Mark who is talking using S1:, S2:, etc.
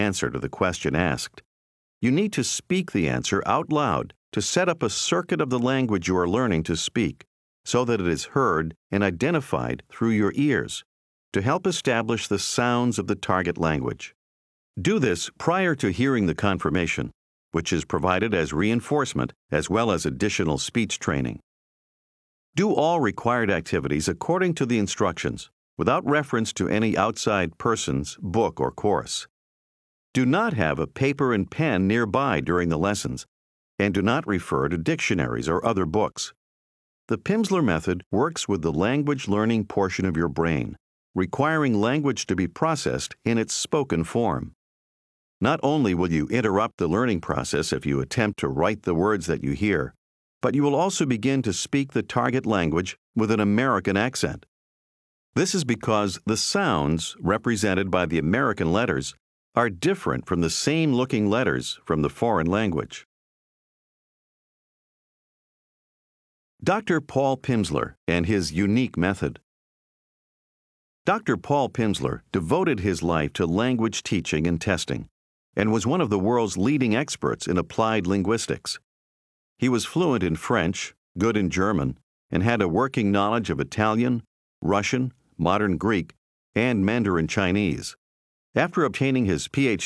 S1: answer to the question asked. You need to speak the answer out loud to set up a circuit of the language you are learning to speak so that it is heard and identified through your ears to help establish the sounds of the target language. Do this prior to hearing the confirmation, which is provided as reinforcement as well as additional speech training. Do all required activities according to the instructions, without reference to any outside person's book or course. Do not have a paper and pen nearby during the lessons, and do not refer to dictionaries or other books. The Pimsleur method works with the language learning portion of your brain, requiring language to be processed in its spoken form. Not only will you interrupt the learning process if you attempt to write the words that you hear, but you will also begin to speak the target language with an American accent. This is because the sounds represented by the American letters are different from the same-looking letters from the foreign language. Dr. Paul Pimsleur and his unique method. Dr. Paul Pimsleur devoted his life to language teaching and testing, and was one of the world's leading experts in applied linguistics. He was fluent in French, good in German, and had a working knowledge of Italian, Russian, modern Greek, and Mandarin Chinese. After obtaining his Ph.D.